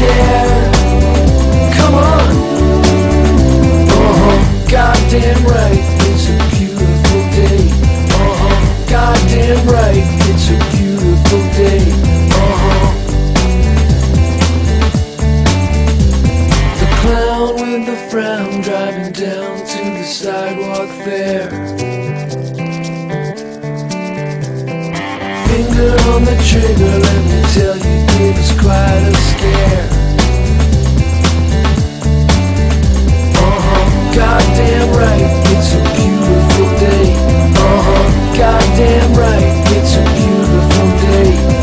care. Come on. Goddamn right, it's a beautiful day. Goddamn right, it's a beautiful day. The clown with the frown driving down to the sidewalk fair. Finger on the trigger, let me tell you, it was quite a scare. Goddamn right, it's a beautiful day. Goddamn right, it's a beautiful day.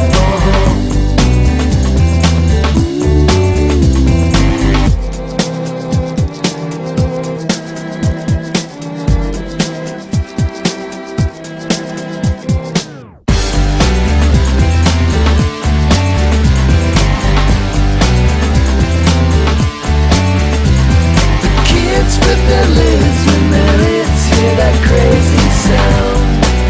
Their lids when their lids hear that crazy sound.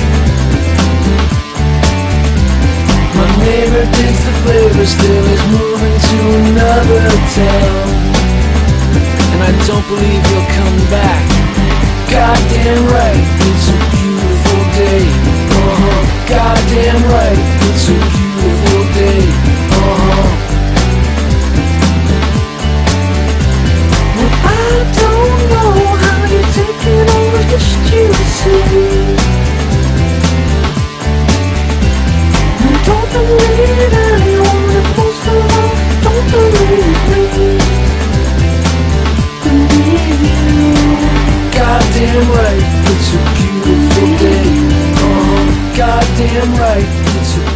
My neighbor digs the flavor, still is moving to another town. And I don't believe he'll come back. Goddamn right, it's a beautiful day. Goddamn right, it's a beautiful day. Don't believe anyone, and most of all, don't believe me. Believe you. Goddamn right, it's a beautiful day. Goddamn right, it's a